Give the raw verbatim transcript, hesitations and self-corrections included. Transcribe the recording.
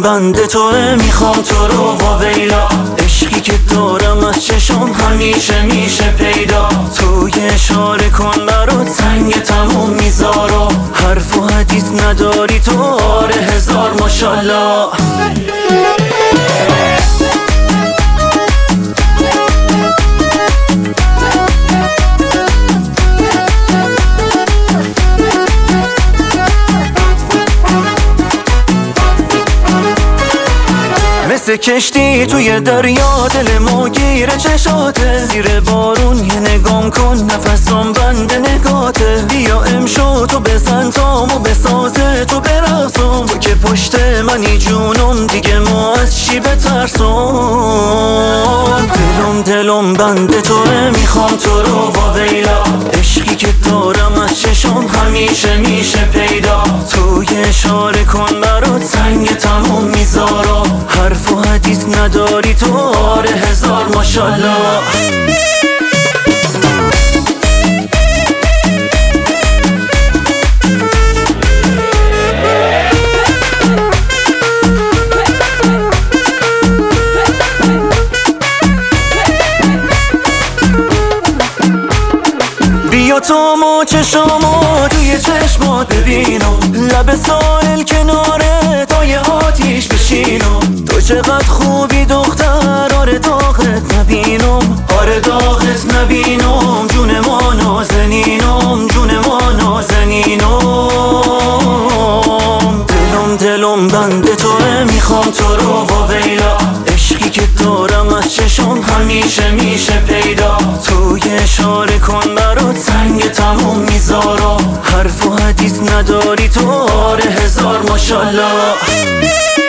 بند توه، میخوام تو رو واویلا. عشقی که دارم از چشم همیشه میشه پیدا. تو یه اشاره کن برات سنگ تموم میذارم. حرف و حدیث نداری تو، آره هزار ماشالله. مثل کشتی توی دریا دلمو گیره چشاته. زیر بارون یه نگام کن نفسم بند نگاته. بیا امشو تو بزن تامو بسازه تو برقصم. تو که پشت منی جونم دیگه ما از چی بترسم. دلم دلم بند توه، میخوام تو رو واویلا. عشقی که دارم از چشم همیشه میشه پیدا. تو یه اشاره کن برات سنگ تموم میذارم. حرف و حدیث نداری تو، آره هزار ماشالله. بیا تو مو چشامو توی چشمات ببینم. لب ساحل کناره تا یه آتیش بشینم. تو چقدر خوبی دختر، آره داغت نبینم. آره داغت نبینم. جون ما نازنینم، جون ما نازنینم. دلم دلم بند توه، میخوام تو رو واویلا. عشقی که دارم از چشم همیشه میشه پیدا. تو یه اشاره کن برات سنگ تموم میذارم. حرف و حدیث نداری تو، آره هزار ماشالله.